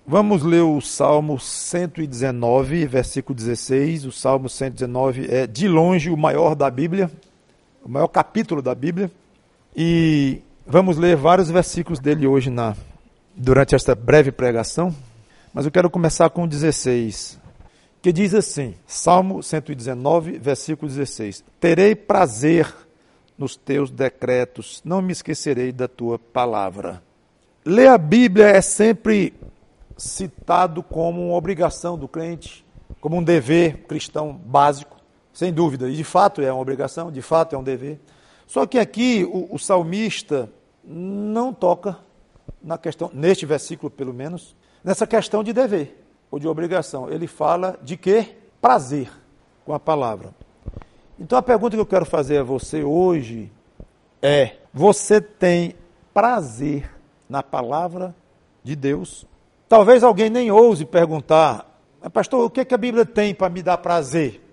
Vamos ler o Salmo 119, versículo 16. O Salmo 119 é, de longe, o maior da Bíblia, o maior capítulo da Bíblia. E vamos ler vários versículos dele hoje durante esta breve pregação. Mas eu quero começar com o 16, que diz assim, Salmo 119, versículo 16. Terei prazer nos teus decretos, não me esquecerei da tua palavra. Ler a Bíblia é sempre citado como uma obrigação do crente, como um dever cristão básico, sem dúvida, e de fato é uma obrigação, de fato é um dever. Só que aqui o salmista não toca na questão, neste versículo pelo menos, nessa questão de dever ou de obrigação. Ele fala de quê? Prazer com a palavra. Então a pergunta que eu quero fazer a você hoje é: você tem prazer na palavra de Deus? Talvez alguém nem ouse perguntar, pastor, o que a Bíblia tem para me dar prazer?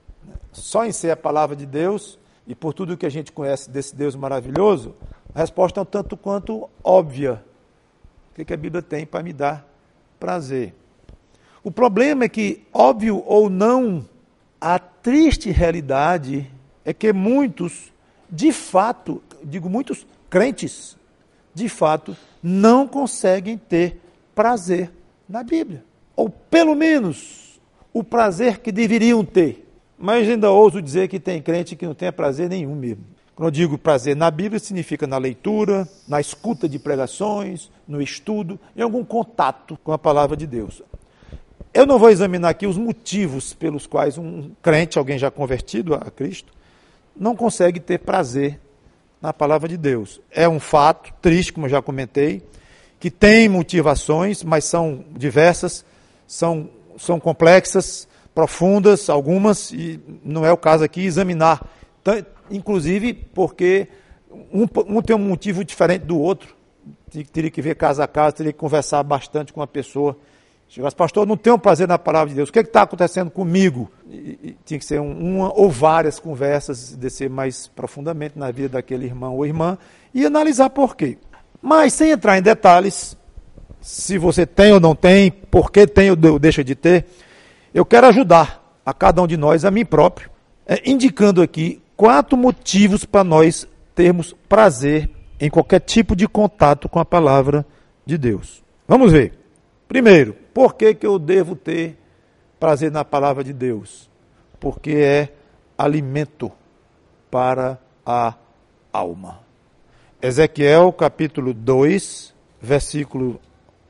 Só em ser a palavra de Deus e por tudo que a gente conhece desse Deus maravilhoso, a resposta é um tanto quanto óbvia. O que a Bíblia tem para me dar prazer? O problema é que, óbvio ou não, a triste realidade é que muitos, de fato, muitos crentes, de fato, não conseguem ter prazer na Bíblia. Ou, pelo menos, o prazer que deveriam ter. Mas ainda ouso dizer que tem crente que não tem prazer nenhum mesmo. Quando eu digo prazer na Bíblia, significa na leitura, na escuta de pregações, no estudo, em algum contato com a palavra de Deus. Eu não vou examinar aqui os motivos pelos quais um crente, alguém já convertido a Cristo, não consegue ter prazer na palavra de Deus. É um fato triste, como eu já comentei, que tem motivações, mas são diversas, são complexas, profundas, algumas, e não é o caso aqui examinar, inclusive porque um tem um motivo diferente do outro, teria que ver caso a caso, teria que conversar bastante com a pessoa. Chegasse, pastor, eu não tenho prazer na palavra de Deus, o que está acontecendo comigo? E tinha que ser uma ou várias conversas, descer mais profundamente na vida daquele irmão ou irmã e analisar por quê. Mas, sem entrar em detalhes, se você tem ou não tem, por que tem ou deixa de ter, eu quero ajudar a cada um de nós, a mim próprio, indicando aqui 4 motivos para nós termos prazer em qualquer tipo de contato com a palavra de Deus. Vamos ver. Primeiro, por que eu devo ter prazer na palavra de Deus? Porque é alimento para a alma. Ezequiel capítulo 2, versículo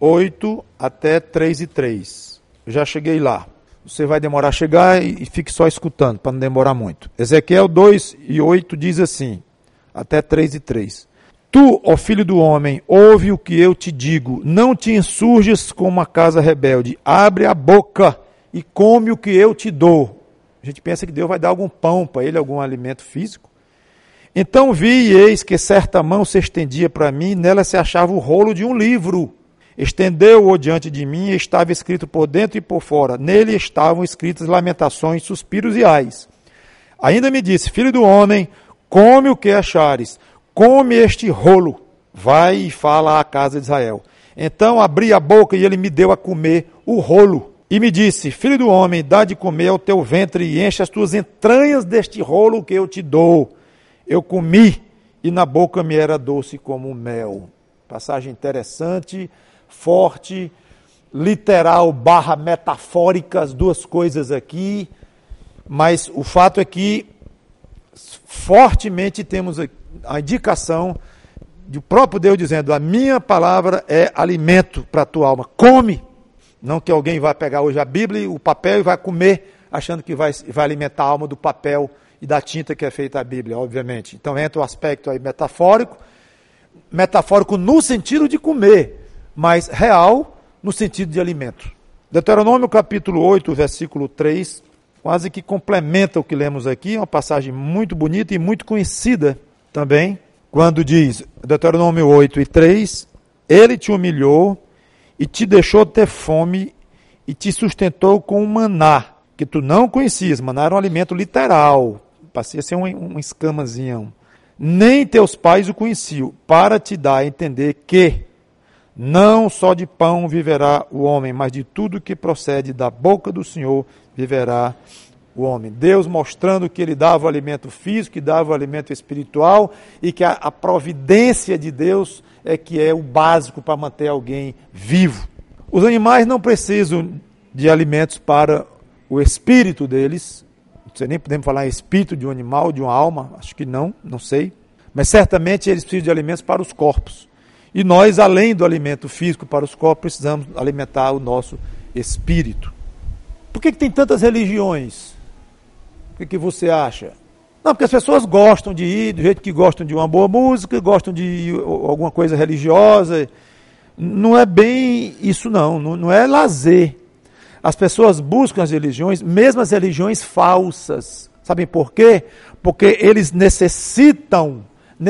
8 até 3:3. Eu já cheguei lá. Você vai demorar a chegar e fique só escutando, para não demorar muito. Ezequiel 2:8 diz assim, até 3:3. Tu, ó filho do homem, ouve o que eu te digo, não te insurjas como uma casa rebelde, abre a boca e come o que eu te dou. A gente pensa que Deus vai dar algum pão para ele, algum alimento físico. Então vi e eis que certa mão se estendia para mim, nela se achava o rolo de um livro. Estendeu-o diante de mim e estava escrito por dentro e por fora. Nele estavam escritas lamentações, suspiros e ais. Ainda me disse, filho do homem, come o que achares, come este rolo, vai e fala à casa de Israel. Então abri a boca e ele me deu a comer o rolo. E me disse, filho do homem, dá de comer ao teu ventre e enche as tuas entranhas deste rolo que eu te dou. Eu comi e na boca me era doce como mel. Passagem interessante, forte, literal / metafórica, as duas coisas aqui. Mas o fato é que fortemente temos a indicação do próprio Deus dizendo, a minha palavra é alimento para a tua alma. Come! Não que alguém vai pegar hoje a Bíblia, o papel e vai comer, achando que vai alimentar a alma do papel e da tinta que é feita a Bíblia, obviamente. Então entra o aspecto aí metafórico no sentido de comer, mas real no sentido de alimento. Deuteronômio capítulo 8, versículo 3, quase que complementa o que lemos aqui, é uma passagem muito bonita e muito conhecida também, quando diz, Deuteronômio 8:3, ele te humilhou e te deixou ter fome e te sustentou com um maná, que tu não conhecias. Maná era um alimento literal, passei a ser uma escamazinha. Nem teus pais o conheciam, para te dar a entender que Não só de pão viverá o homem, mas de tudo que procede da boca do Senhor viverá o homem. Deus mostrando que Ele dava o alimento físico, que dava o alimento espiritual, e que a providência de Deus é que é o básico para manter alguém vivo. Os animais não precisam de alimentos para o espírito deles. Não sei nem podemos falar em espírito de um animal, de uma alma, acho que não sei. Mas certamente eles precisam de alimentos para os corpos. E nós, além do alimento físico para os corpos, precisamos alimentar o nosso espírito. Por que tem tantas religiões? O que você acha? Não, porque as pessoas gostam de ir, do jeito que gostam de uma boa música, gostam de alguma coisa religiosa. Não é bem isso não é lazer. As pessoas buscam as religiões, mesmo as religiões falsas. Sabem por quê? Porque eles necessitam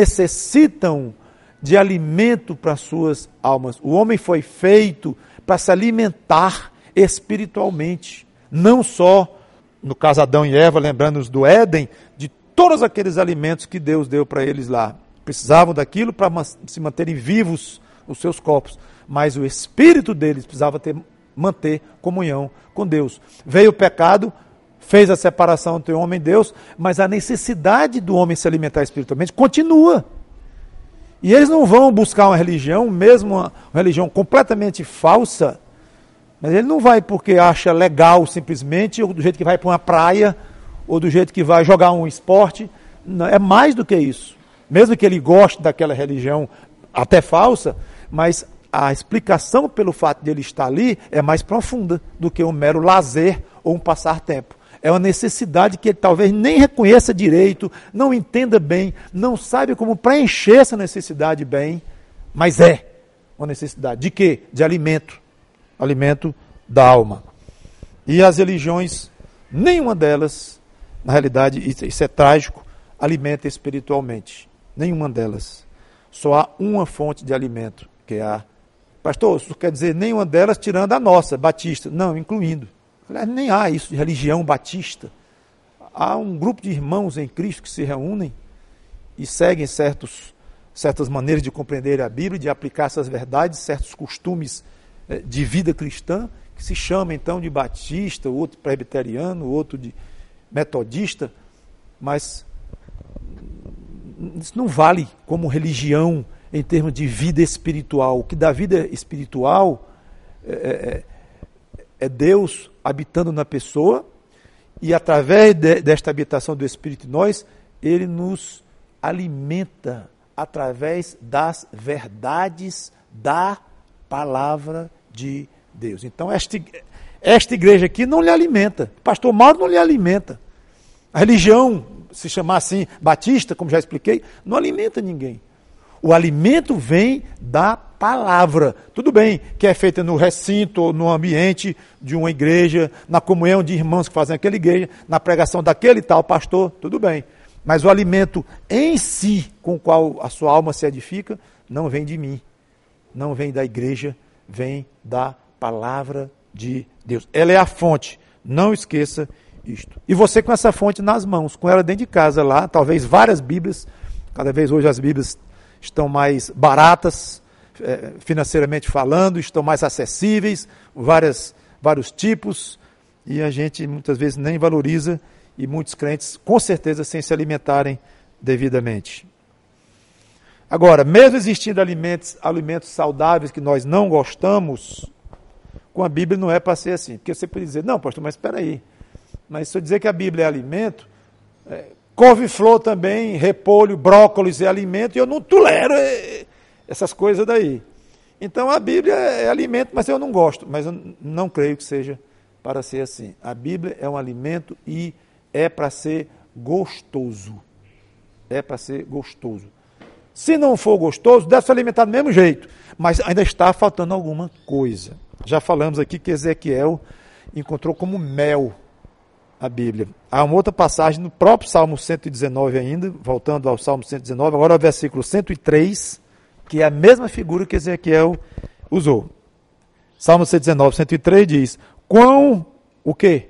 de alimento para suas almas. O homem foi feito para se alimentar espiritualmente, não só, no caso Adão e Eva, lembrando-nos do Éden, de todos aqueles alimentos que Deus deu para eles lá. Precisavam daquilo para se manterem vivos os seus corpos, mas o espírito deles precisava manter comunhão com Deus. Veio o pecado, fez a separação entre o homem e Deus, mas a necessidade do homem se alimentar espiritualmente continua. E eles não vão buscar uma religião, mesmo uma religião completamente falsa, mas ele não vai porque acha legal simplesmente, ou do jeito que vai para uma praia, ou do jeito que vai jogar um esporte. Não, é mais do que isso. Mesmo que ele goste daquela religião até falsa, mas a explicação pelo fato de ele estar ali é mais profunda do que um mero lazer ou um passar tempo. É uma necessidade que ele talvez nem reconheça direito, não entenda bem, não sabe como preencher essa necessidade bem, mas é uma necessidade. De quê? De alimento. Alimento da alma. E as religiões, nenhuma delas, na realidade, isso é trágico, alimenta espiritualmente. Nenhuma delas. Só há uma fonte de alimento, que é a... Pastor, isso quer dizer nenhuma delas tirando a nossa, batista. Não, incluindo. Aliás, nem há isso de religião batista. Há um grupo de irmãos em Cristo que se reúnem e seguem certas maneiras de compreender a Bíblia, de aplicar essas verdades, certos costumes de vida cristã, que se chama então de batista, outro presbiteriano, outro de metodista, mas isso não vale como religião em termos de vida espiritual. O que dá vida espiritual é Deus habitando na pessoa, e através desta habitação do Espírito em nós, Ele nos alimenta através das verdades da palavra de Deus. Então, esta igreja aqui não lhe alimenta. O pastor Mauro não lhe alimenta. A religião, se chamar assim, batista, como já expliquei, não alimenta ninguém. O alimento vem da palavra. Tudo bem que é feita no recinto, ou no ambiente de uma igreja, na comunhão de irmãos que fazem aquela igreja, na pregação daquele tal pastor, tudo bem. Mas o alimento em si, com o qual a sua alma se edifica, não vem de mim, não vem da igreja, vem da palavra de Deus. Ela é a fonte, não esqueça isto. E você com essa fonte nas mãos, com ela dentro de casa lá, talvez várias Bíblias, cada vez hoje as Bíblias estão mais baratas, financeiramente falando, estão mais acessíveis, vários tipos, e a gente muitas vezes nem valoriza, e muitos crentes, com certeza, sem se alimentarem devidamente. Agora, mesmo existindo alimentos saudáveis que nós não gostamos, com a Bíblia não é para ser assim. Porque você pode dizer, não, pastor, mas espera aí. Mas se eu dizer que a Bíblia é alimento, couve-flor também, repolho, brócolis é alimento, e eu não tolero essas coisas daí. Então a Bíblia é alimento, mas eu não gosto. Mas eu não creio que seja para ser assim. A Bíblia é um alimento e é para ser gostoso. É para ser gostoso. Se não for gostoso, deve se alimentar do mesmo jeito. Mas ainda está faltando alguma coisa. Já falamos aqui que Ezequiel encontrou como mel a Bíblia. Há uma outra passagem no próprio Salmo 119 ainda, voltando ao Salmo 119, agora ao versículo 103, que é a mesma figura que Ezequiel usou. Salmo 119, 103 diz, quão, o quê?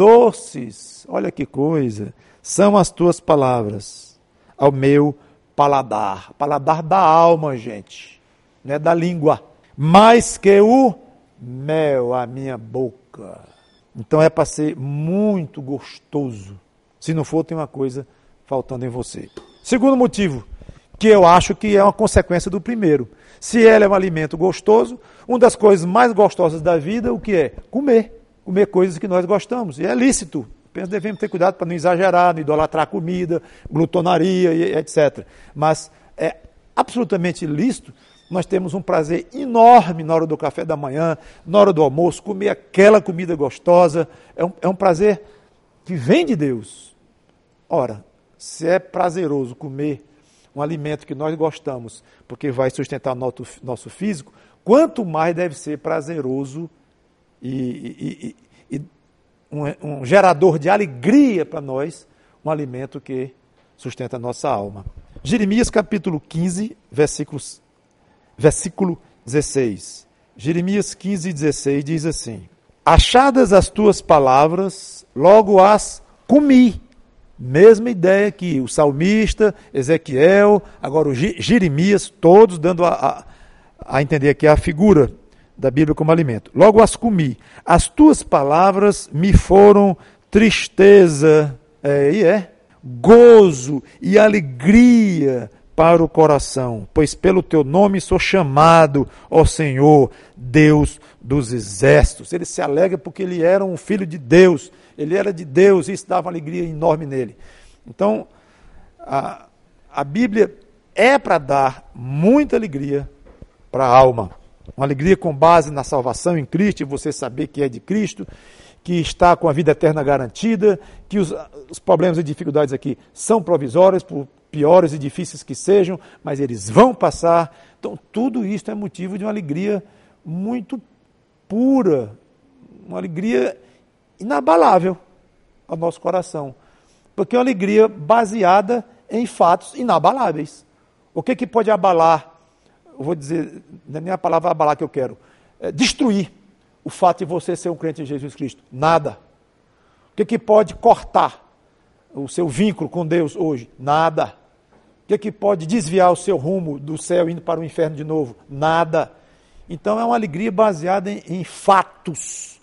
Doces, olha que coisa, são as tuas palavras ao meu paladar. Paladar da alma, gente, não é da língua. mais que o mel à minha boca. Então é para ser muito gostoso. Se não for, tem uma coisa faltando em você. Segundo motivo, que eu acho que é uma consequência do primeiro. Se ela é um alimento gostoso, uma das coisas mais gostosas da vida, o que é? Comer. Comer coisas que nós gostamos. E é lícito. Apenas devemos ter cuidado para não exagerar, não idolatrar a comida, glutonaria, etc. Mas é absolutamente lícito. Nós temos um prazer enorme na hora do café da manhã, na hora do almoço, comer aquela comida gostosa. É um prazer que vem de Deus. Ora, se é prazeroso comer um alimento que nós gostamos, porque vai sustentar nosso físico, quanto mais deve ser prazeroso e um gerador de alegria para nós, um alimento que sustenta a nossa alma. Jeremias capítulo 15, versículo 16. Jeremias 15, 16 diz assim: achadas as tuas palavras, logo as comi. Mesma ideia que o salmista, Ezequiel, agora o Jeremias, todos dando a entender aqui a figura da Bíblia como alimento. Logo as comi. As tuas palavras me foram tristeza, gozo e alegria para o coração, pois pelo teu nome sou chamado, ó Senhor, Deus dos exércitos. Ele se alegra porque ele era um filho de Deus, ele era de Deus e isso dava uma alegria enorme nele. Então, a Bíblia é para dar muita alegria para a alma. Uma alegria com base na salvação em Cristo, e você saber que é de Cristo, que está com a vida eterna garantida, que os problemas e dificuldades aqui são provisórios, por piores e difíceis que sejam, mas eles vão passar. Então, tudo isso é motivo de uma alegria muito pura, uma alegria inabalável ao nosso coração, porque é uma alegria baseada em fatos inabaláveis. O que pode abalar? Eu vou dizer, não é nem a palavra abalar que eu quero, destruir o fato de você ser um crente em Jesus Cristo? Nada. O que pode cortar o seu vínculo com Deus hoje? Nada. O que pode desviar o seu rumo do céu indo para o inferno de novo? Nada. Então é uma alegria baseada em fatos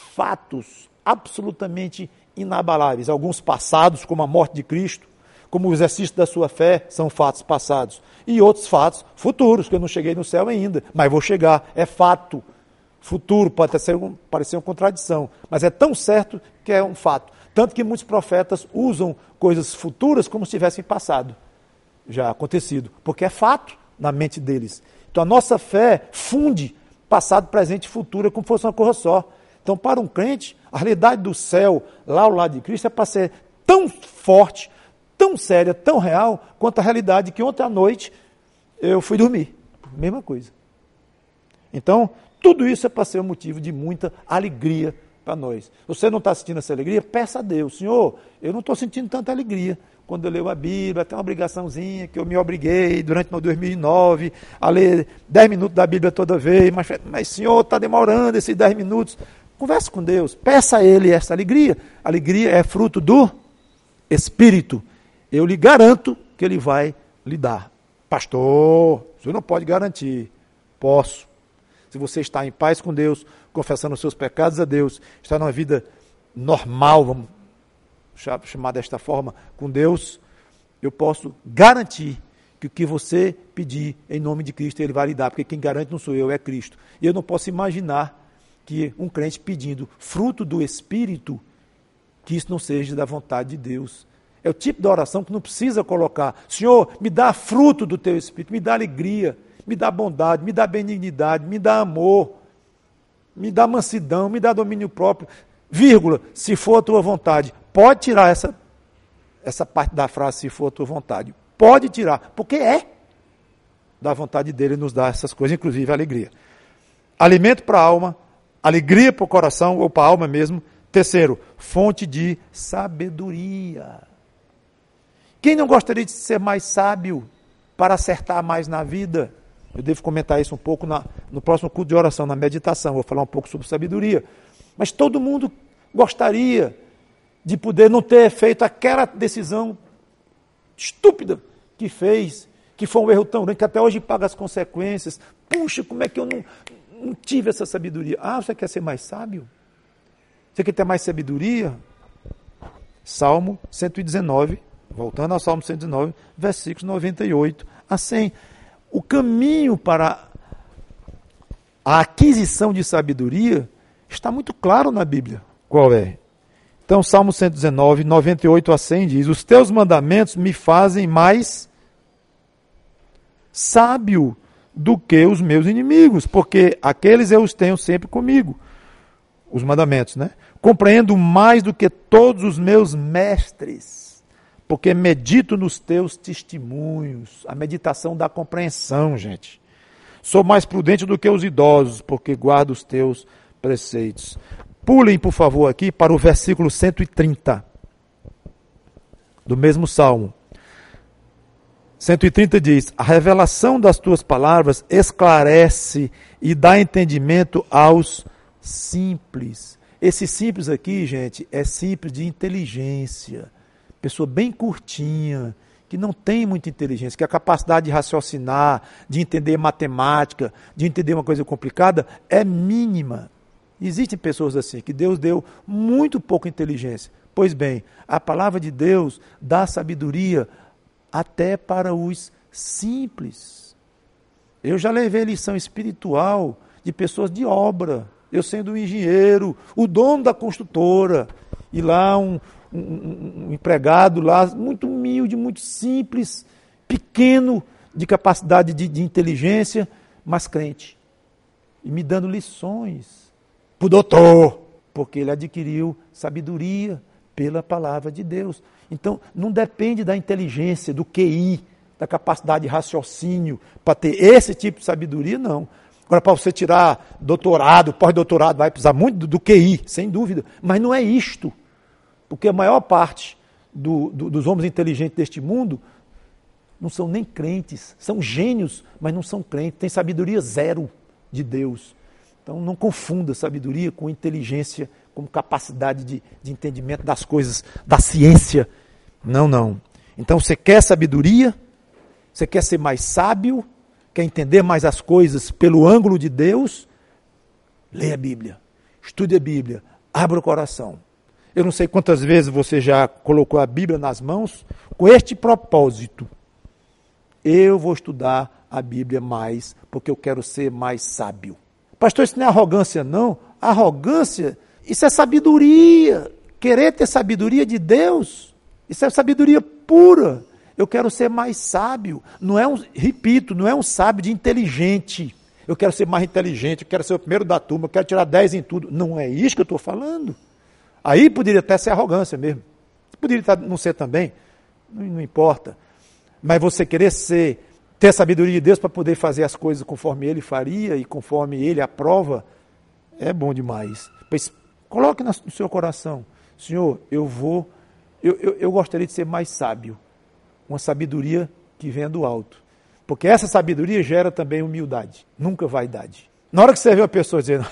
absolutamente inabaláveis. Alguns passados, como a morte de Cristo, como o exercício da sua fé, são fatos passados. E outros fatos futuros, que eu não cheguei no céu ainda, mas vou chegar. É fato. Futuro pode parecer uma contradição, mas é tão certo que é um fato. Tanto que muitos profetas usam coisas futuras como se tivessem passado, já acontecido, porque é fato na mente deles. Então a nossa fé funde passado, presente e futuro como se fosse uma coisa só. Então para um crente, a realidade do céu, lá ao lado de Cristo, é para ser tão forte, tão séria, tão real, quanto a realidade que ontem à noite eu fui dormir. Mesma coisa. Então, tudo isso é para ser um motivo de muita alegria para nós. Se você não está sentindo essa alegria, peça a Deus. Senhor, eu não estou sentindo tanta alegria. Quando eu leio a Bíblia, tem uma obrigaçãozinha que eu me obriguei durante meu 2009 a ler 10 minutos da Bíblia toda vez. Mas Senhor, está demorando esses 10 minutos. Converse com Deus, peça a Ele essa alegria. A alegria é fruto do Espírito. Eu lhe garanto que Ele vai lhe dar. Pastor, o senhor não pode garantir. Posso. Se você está em paz com Deus, confessando os seus pecados a Deus, está numa vida normal, vamos chamar desta forma, com Deus, eu posso garantir que o que você pedir em nome de Cristo, Ele vai lhe dar, porque quem garante não sou eu, é Cristo. E eu não posso imaginar que um crente pedindo fruto do Espírito, que isso não seja da vontade de Deus. É o tipo de oração que não precisa colocar, Senhor, me dá fruto do Teu Espírito, me dá alegria, me dá bondade, me dá benignidade, me dá amor, me dá mansidão, me dá domínio próprio, vírgula, se for a tua vontade. Pode tirar essa parte da frase, se for a tua vontade. Pode tirar, porque é da vontade dele nos dar essas coisas, inclusive a alegria. Alimento para a alma, alegria para o coração, ou para a alma mesmo. Terceiro, fonte de sabedoria. Quem não gostaria de ser mais sábio para acertar mais na vida? Eu devo comentar isso um pouco no próximo culto de oração, na meditação. Vou falar um pouco sobre sabedoria. Mas todo mundo gostaria de poder não ter feito aquela decisão estúpida que fez, que foi um erro tão grande, que até hoje paga as consequências. puxa, como é que eu não tive essa sabedoria? Ah, você quer ser mais sábio? Você quer ter mais sabedoria? Salmo 119, voltando ao Salmo 119, versículos 98 a 100. O caminho para a aquisição de sabedoria está muito claro na Bíblia. Qual é? Então, Salmo 119, 98 a 100 diz: os teus mandamentos me fazem mais sábio do que os meus inimigos, porque aqueles eu os tenho sempre comigo. Os mandamentos, né? Compreendo mais do que todos os meus mestres, porque medito nos teus testemunhos. A meditação dá compreensão, gente. Sou mais prudente do que os idosos, porque guardo os teus preceitos. Pulem, por favor, aqui para o versículo 130 do mesmo Salmo. 130 diz: a revelação das tuas palavras esclarece e dá entendimento aos simples. Esse simples aqui, gente, é simples de inteligência. Pessoa bem curtinha, que não tem muita inteligência, que a capacidade de raciocinar, de entender matemática, de entender uma coisa complicada, é mínima. Existem pessoas assim, que Deus deu muito pouca inteligência. Pois bem, a palavra de Deus dá sabedoria até para os simples. Eu já levei lição espiritual de pessoas de obra. Eu sendo um engenheiro, o dono da construtora, e lá um empregado lá, muito humilde, muito simples, pequeno de capacidade de inteligência, mas crente. E me dando lições para o doutor, porque ele adquiriu sabedoria pela palavra de Deus. Então, não depende da inteligência, do QI, da capacidade de raciocínio, para ter esse tipo de sabedoria, não. Agora, para você tirar doutorado, pós-doutorado, vai precisar muito do QI, sem dúvida. Mas não é isto. Porque a maior parte dos homens inteligentes deste mundo não são nem crentes. São gênios, mas não são crentes. Tem sabedoria zero de Deus. Então, não confunda sabedoria com inteligência, com capacidade de entendimento das coisas, da ciência. Não, não. Então, você quer sabedoria? Você quer ser mais sábio? Quer entender mais as coisas pelo ângulo de Deus? Leia a Bíblia, estude a Bíblia, abra o coração. Eu não sei quantas vezes você já colocou a Bíblia nas mãos com este propósito. Eu vou estudar a Bíblia mais, porque eu quero ser mais sábio. Pastor, isso não é arrogância, não. Arrogância, isso é sabedoria. Querer ter sabedoria de Deus, isso é sabedoria pura. Eu quero ser mais sábio. Não é repito, não é um sábio de inteligente. Eu quero ser mais inteligente, eu quero ser o primeiro da turma, eu quero tirar 10 em tudo. Não é isso que eu estou falando. Aí poderia até ser arrogância mesmo. Poderia não ser também, não importa. Mas você querer ter a sabedoria de Deus para poder fazer as coisas conforme Ele faria e conforme Ele aprova, é bom demais. Pois coloque no seu coração: Senhor, eu gostaria de ser mais sábio. Uma sabedoria que vem do alto. Porque essa sabedoria gera também humildade, nunca vaidade. Na hora que você vê a pessoa dizendo: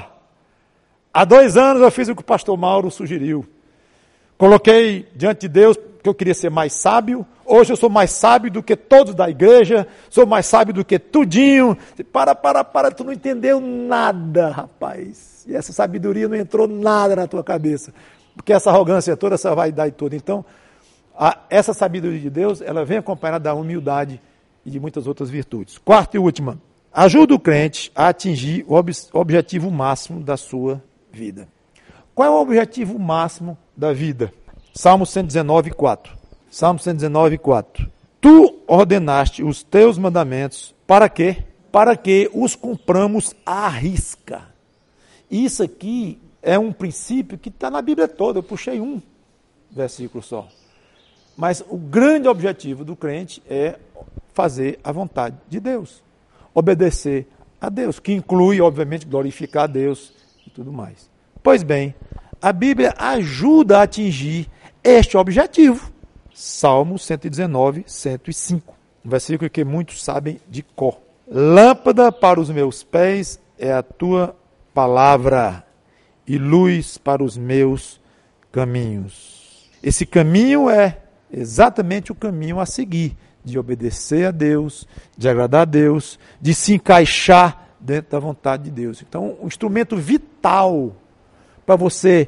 há 2 anos eu fiz o que o pastor Mauro sugeriu. Coloquei diante de Deus que eu queria ser mais sábio. Hoje eu sou mais sábio do que todos da igreja. Sou mais sábio do que tudinho. Para, tu não entendeu nada, rapaz. E essa sabedoria não entrou nada na tua cabeça. Porque essa arrogância toda, essa vaidade toda. Então, essa sabedoria de Deus, ela vem acompanhada da humildade e de muitas outras virtudes. Quarta e última, ajuda o crente a atingir o objetivo máximo da sua vida. Qual é o objetivo máximo da vida? Salmo 119, 4. Salmo 119, 4. Tu ordenaste os teus mandamentos, para quê? Para que os cumpramos à risca. Isso aqui é um princípio que está na Bíblia toda. Eu puxei um versículo só. Mas o grande objetivo do crente é fazer a vontade de Deus. Obedecer a Deus, que inclui, obviamente, glorificar a Deus e tudo mais. Pois bem, a Bíblia ajuda a atingir este objetivo. Salmo 119, 105. Um versículo que muitos sabem de cor. Lâmpada para os meus pés é a tua palavra e luz para os meus caminhos. Esse caminho é exatamente o caminho a seguir. de obedecer a Deus, de agradar a Deus, de se encaixar dentro da vontade de Deus. Então, o instrumento vital para você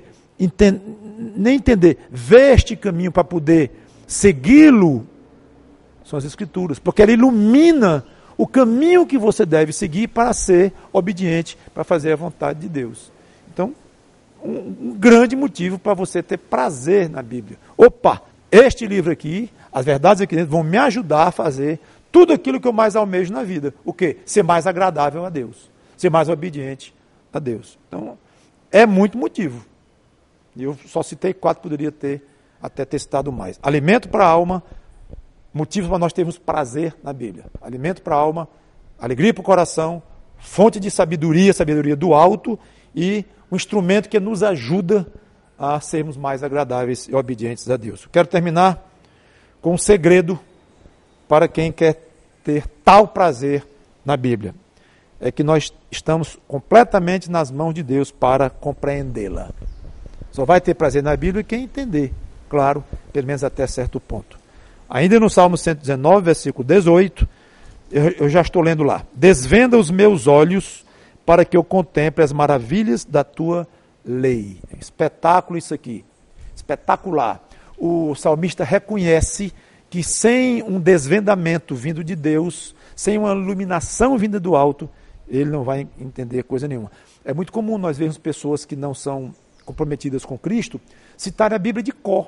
nem entender, ver este caminho para poder segui-lo, são as Escrituras, porque ela ilumina o caminho que você deve seguir para ser obediente, para fazer a vontade de Deus. Então, um grande motivo para você ter prazer na Bíblia. Opa, este livro aqui, as verdades aqui dentro, vão me ajudar a fazer tudo aquilo que eu mais almejo na vida. O quê? Ser mais agradável a Deus, ser mais obediente a Deus. Então, é muito motivo. E eu só citei 4, poderia ter até citado mais. Alimento para a alma, motivos para nós termos prazer na Bíblia. Alimento para a alma, alegria para o coração, fonte de sabedoria, sabedoria do alto, e um instrumento que nos ajuda a sermos mais agradáveis e obedientes a Deus. Quero terminar com um segredo para quem quer ter tal prazer na Bíblia. É que nós estamos completamente nas mãos de Deus para compreendê-la. Só vai ter prazer na Bíblia quem entender, claro, pelo menos até certo ponto. Ainda no Salmo 119, versículo 18, eu já estou lendo lá. Desvenda os meus olhos para que eu contemple as maravilhas da tua lei. Espetáculo isso aqui. Espetacular. O salmista reconhece que sem um desvendamento vindo de Deus, sem uma iluminação vinda do alto, ele não vai entender coisa nenhuma. É muito comum nós vermos pessoas que não são comprometidas com Cristo citarem a Bíblia de cor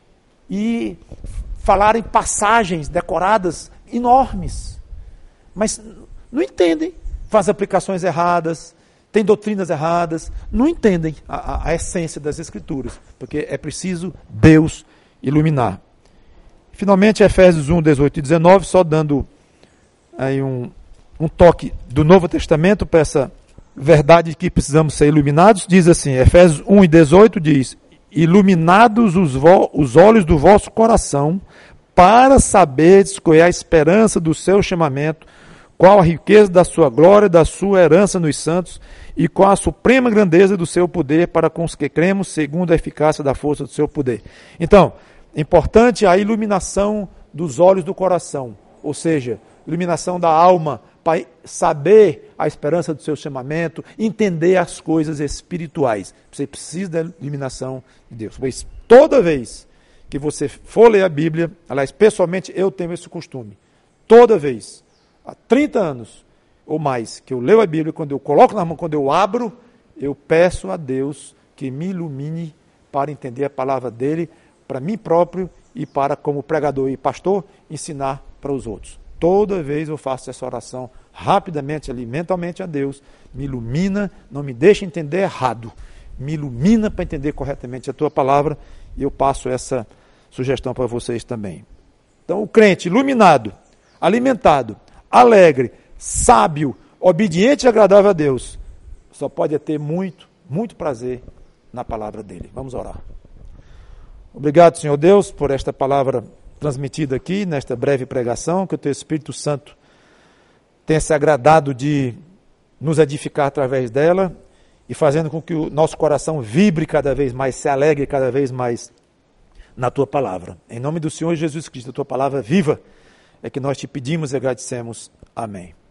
e falarem passagens decoradas enormes, mas não entendem, fazem aplicações erradas, têm doutrinas erradas, não entendem a essência das Escrituras, porque é preciso Deus iluminar. Finalmente, Efésios 1, 18 e 19, só dando aí um toque do Novo Testamento para essa verdade que precisamos ser iluminados, diz assim, Efésios 1 e 18 diz, iluminados os olhos do vosso coração, para saberdes qual é a esperança do seu chamamento, qual a riqueza da sua glória, da sua herança nos santos, e qual a suprema grandeza do seu poder para com os que cremos, segundo a eficácia da força do seu poder. Então, importante a iluminação dos olhos do coração, ou seja, iluminação da alma, para saber a esperança do seu chamamento, entender as coisas espirituais. Você precisa da iluminação de Deus. Pois toda vez que você for ler a Bíblia, aliás, pessoalmente eu tenho esse costume, toda vez, há 30 anos ou mais, que eu leio a Bíblia, quando eu coloco na mão, quando eu abro, eu peço a Deus que me ilumine para entender a palavra dele, para mim próprio e para, como pregador e pastor, ensinar para os outros. Toda vez eu faço essa oração rapidamente, ali, mentalmente a Deus, me ilumina, não me deixa entender errado, me ilumina para entender corretamente a tua palavra, e eu passo essa sugestão para vocês também. Então, o crente iluminado, alimentado, alegre, sábio, obediente e agradável a Deus, só pode ter muito, muito prazer na palavra dele. Vamos orar. Obrigado, Senhor Deus, por esta palavra transmitida aqui, nesta breve pregação, que o Teu Espírito Santo tenha se agradado de nos edificar através dela e fazendo com que o nosso coração vibre cada vez mais, se alegre cada vez mais na Tua palavra. Em nome do Senhor Jesus Cristo, a Tua palavra viva, é que nós te pedimos e agradecemos. Amém.